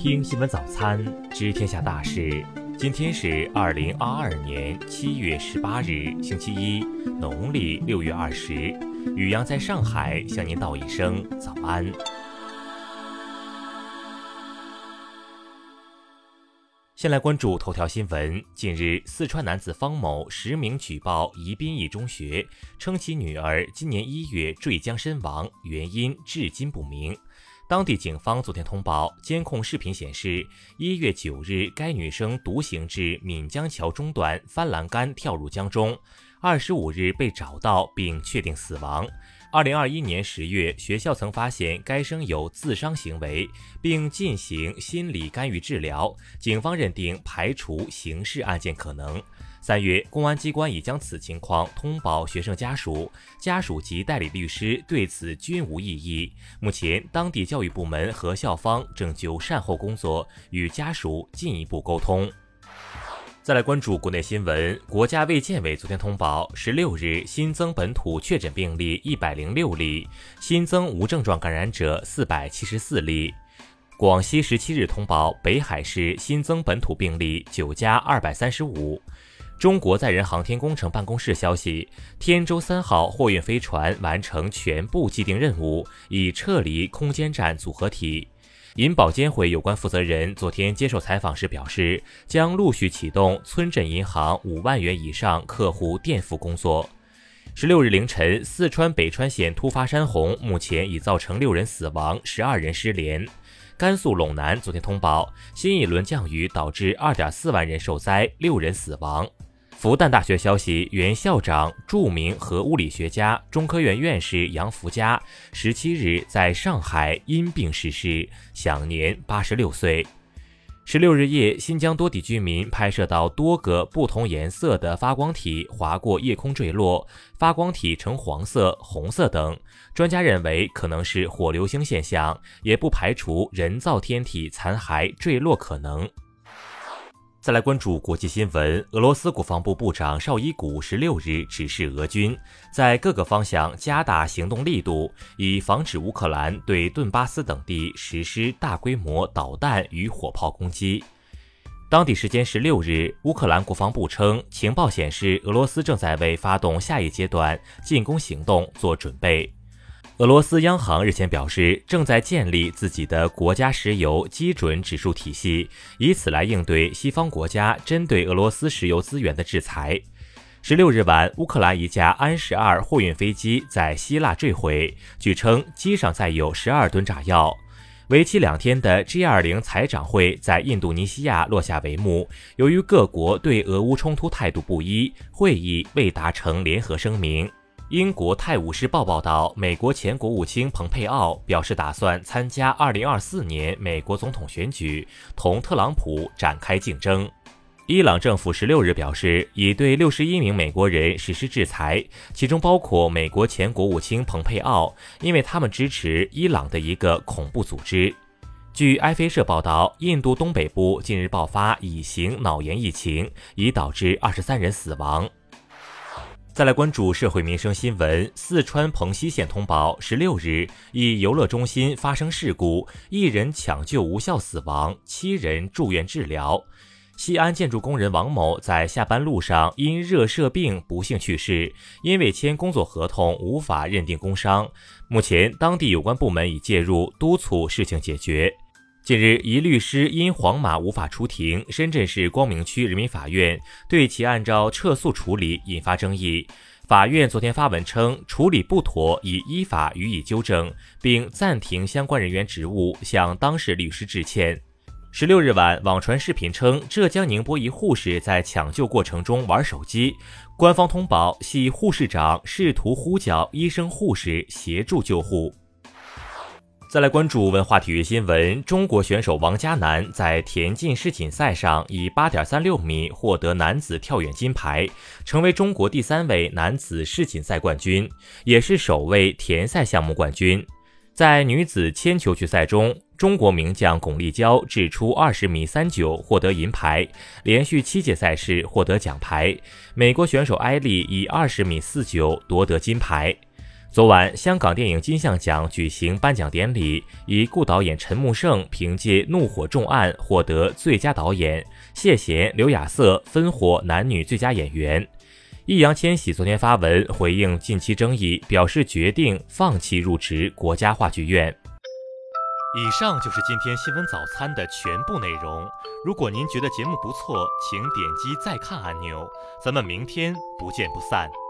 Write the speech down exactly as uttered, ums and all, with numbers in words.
听新闻早餐，知天下大事。今天是二零二二年七月十八日，星期一，农历六月二十。宇阳在上海向您道一声早安。先来关注头条新闻。近日，四川男子方某实名举报宜宾一中学，称其女儿今年一月坠江身亡，原因至今不明。当地警方昨天通报，监控视频显示，一月九日，该女生独行至闽江桥中段翻栏杆跳入江中，二十五日被找到并确定死亡。二零二一年十月，学校曾发现该生有自伤行为，并进行心理干预治疗，警方认定排除刑事案件可能。三月，公安机关已将此情况通报学生家属，家属及代理律师对此均无异议。目前，当地教育部门和校方正就善后工作与家属进一步沟通。再来关注国内新闻，国家卫健委昨天通报，十六日新增本土确诊病例一百零六例，新增无症状感染者四百七十四例。广西十七日通报，北海市新增本土病例九加二百三十五。中国载人航天工程办公室消息，天舟三号货运飞船完成全部既定任务，已撤离空间站组合体。银保监会有关负责人昨天接受采访时表示，将陆续启动村镇银行五万元以上客户垫付工作。十六日凌晨，四川北川县突发山洪，目前已造成六人死亡，十二人失联。甘肃陇南昨天通报，新一轮降雨导致 二点四万人受灾，六人死亡。复旦大学消息，原校长、著名核物理学家、中科院院士杨福嘉十七日在上海因病逝世，享年八十六岁。十六日夜，新疆多地居民拍摄到多个不同颜色的发光体划过夜空坠落，发光体呈黄色、红色等。专家认为可能是火流星现象，也不排除人造天体残骸坠落可能。再来关注国际新闻，俄罗斯国防部部长绍伊古十六日指示俄军在各个方向加大行动力度，以防止乌克兰对顿巴斯等地实施大规模导弹与火炮攻击。当地时间十六日，乌克兰国防部称，情报显示俄罗斯正在为发动下一阶段进攻行动做准备。俄罗斯央行日前表示，正在建立自己的国家石油基准指数体系，以此来应对西方国家针对俄罗斯石油资源的制裁。十六日晚，乌克兰一架安十二货运飞机在希腊坠毁，据称机上载有十二吨炸药。为期两天的 G 二十 财长会在印度尼西亚落下帷幕，由于各国对俄乌冲突态度不一，会议未达成联合声明。英国《泰晤士报》报道，美国前国务卿蓬佩奥表示打算参加二零二四年美国总统选举，同特朗普展开竞争。伊朗政府十六日表示，已对六十一名美国人实施制裁，其中包括美国前国务卿蓬佩奥，因为他们支持伊朗的一个恐怖组织。据埃菲社报道，印度东北部近日爆发乙型脑炎疫情，已导致二十三人死亡。再来关注社会民生新闻，四川蓬溪县通报，十六日一游乐中心发生事故，一人抢救无效死亡，七人住院治疗。西安建筑工人王某在下班路上因热射病不幸去世，因未签工作合同无法认定工伤。目前当地有关部门已介入督促事情解决。近日，一律师因黄码无法出庭，深圳市光明区人民法院对其按照撤诉处理引发争议。法院昨天发文称，处理不妥，已依法予以纠正，并暂停相关人员职务，向当事律师致歉。十六日晚，网传视频称，浙江宁波一护士在抢救过程中玩手机，官方通报系护士长试图呼叫医生护士协助救护。再来关注文化体育新闻，中国选手王嘉男在田径世锦赛上以 八点三六米获得男子跳远金牌，成为中国第三位男子世锦赛冠军，也是首位田赛项目冠军。在女子铅球决赛中，中国名将巩立姣掷出二十米三九获得银牌，连续七届赛事获得奖牌。美国选手埃利以二十米四九夺得金牌。 昨晚，香港电影金像奖举行颁奖典礼，以顾导演陈木胜凭借《怒火重案》获得最佳导演，谢贤、刘亚瑟分获男女最佳演员。易烊千玺昨天发文回应近期争议，表示决定放弃入职国家话剧院。以上就是今天新闻早餐的全部内容。如果您觉得节目不错，请点击再看按钮。咱们明天不见不散。